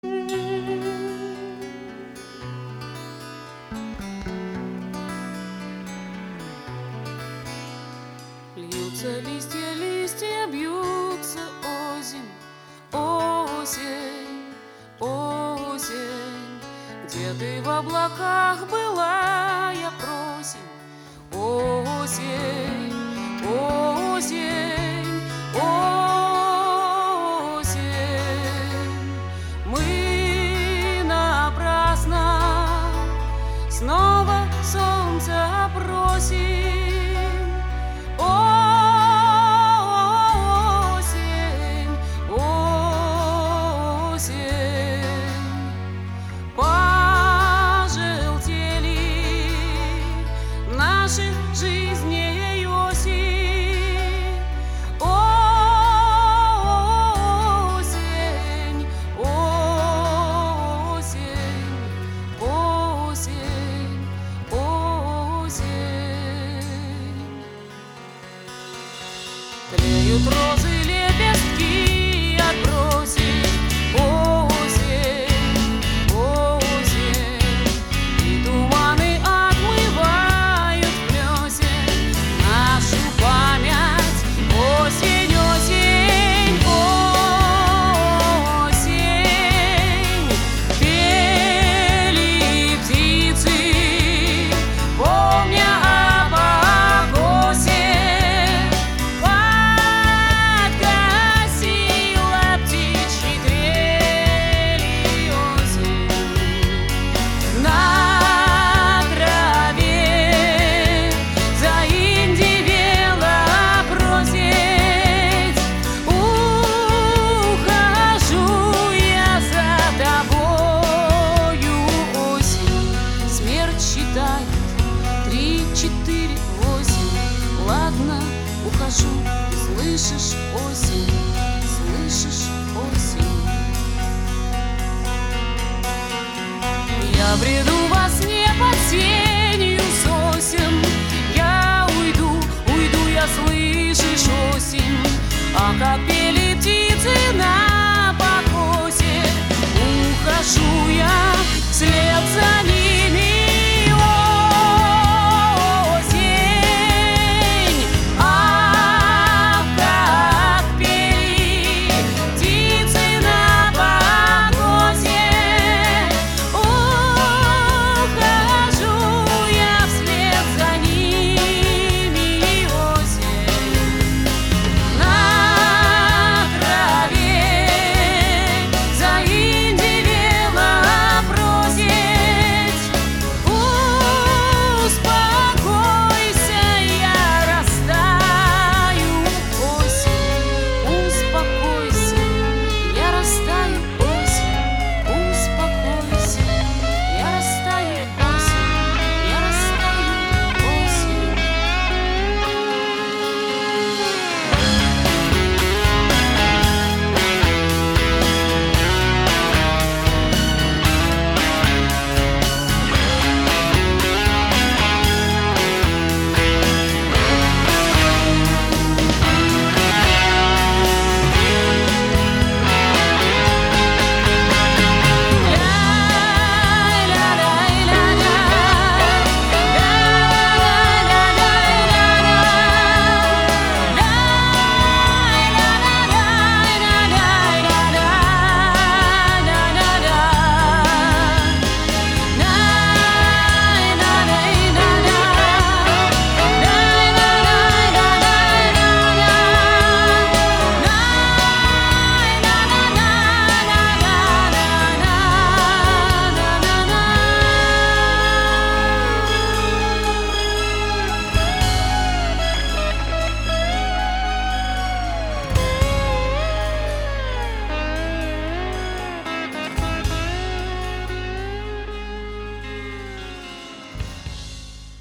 Льются листья, листья бьются, осень, осень, осень. Где ты в облаках была, я просим, осень, осень, осень. Мы напрасно снова солнце просим. Наших жизней осень, осень, осень, осень, осень. Тлеют розы, лепестки отбросить, осень, осень, и туманы отмывают нашу память. Осень, осень, осень. Пели птицы, помня о покосе. Подкосила птичьи трели осень. На траве заиндевела просить. Ухожу я за тобою, осень. Смерть считает 3, 4, 8. Ладно, ухожу, слышишь, осень, слышишь, осень. Я бреду во сне под сенью сосен. Я уйду, уйду, я, слышишь, осень. А как